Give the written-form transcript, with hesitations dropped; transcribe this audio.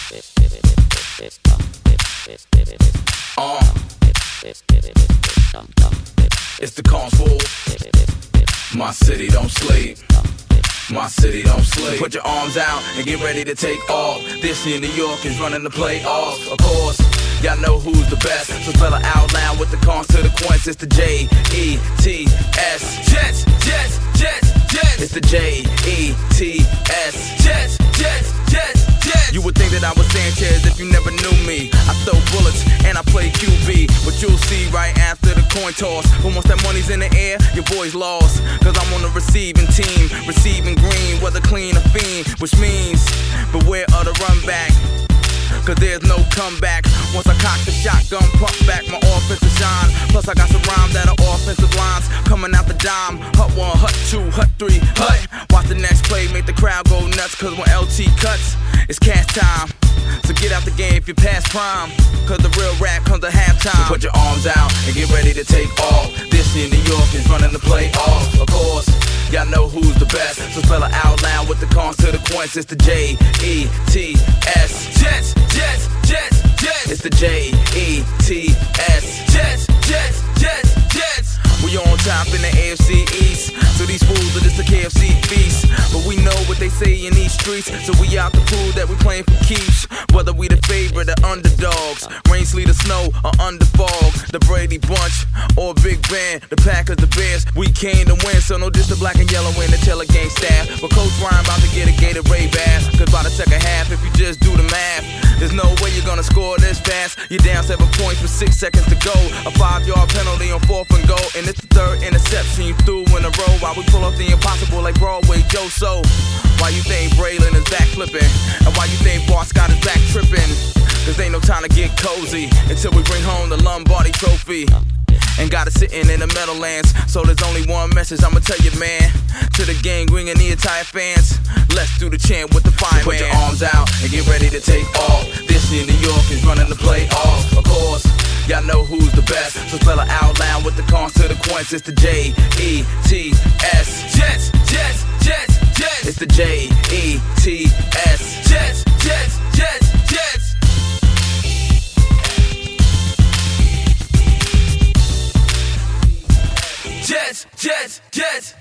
It's the Consul. My city don't sleep. My city don't sleep. Put your arms out and get ready to take off. This year New York is running the playoffs. Of course, y'all know who's the best. So spell it out loud with the cons to the coins. It's the J-E-T-S. Jets, Jets, Jets, Jets. It's the J-E-T-S. Jets, Jets, Jets, Jets. You would think that I was Sanchez if you never knew me. I throw bullets and I play QB, but you'll see right after the coin toss. But once that money's in the air, your boy's lost. Cause I'm on the receiving team, receiving green, whether clean or fiend. Which means, beware of the run back, cause there's no comeback. Once I cock the shotgun, pump back my offensive shine. Plus I got some rhymes that are offensive lines coming out the dime. Hut 1, hut 2, hut 3, hut. Watch the next play, make the crowd go nuts. Cause when LT cuts, it's cash time. So get out the game if you're past prime, cause the real rap comes at halftime. So put your arms out and get ready to take off. This year New York is running the playoffs. Of course, y'all know who's the best. So spell it out loud with the cons to the coins. It's the J-E-T-S. Jets, Jets, Jets, Jets. It's the J-E-T-S. Jets, Jets, Jets, Jets. We on top in the AFC East, so these fools are just a KFC feast. But we know what they say in these streets, so we out to prove that we playing for keeps. Whether we the favorite or underdogs, rain, sleet or snow or under fog, the Brady Bunch or Big Ben, the Packers, the Bears, we came to win. So no diss the black and yellow in the Taylor gang staff. But Coach Ryan about to get a Gatorade bath, cause by the second half, if you just do the math, there's no way you're gonna score this fast. You're down 7 points with 6 seconds to go. A 5-yard penalty on 4th and goal, and it's the third interception you threw in a row. While we pull off the impossible like Broadway Joe. So why you think Braylon is back flipping, and why you think Bart Scott is back tripping? Cause ain't no time to get cozy until we bring home the Lombardi trophy. And got it sitting in the Meadowlands. So there's only one message I'ma tell you, man. To the gang, ring and the entire fans, let's do the chant with the fireman. So put your arms out and get ready to take off. This year New York is running the playoffs. Of course, y'all know who's the best. So spell it out loud with the cons to the coins. It's the J-E-T-S. Jets, Jets, Jets, Jets. It's the J-E-T-S. Jets, Jets, Jets, Jets. Jets, Jets, Jets.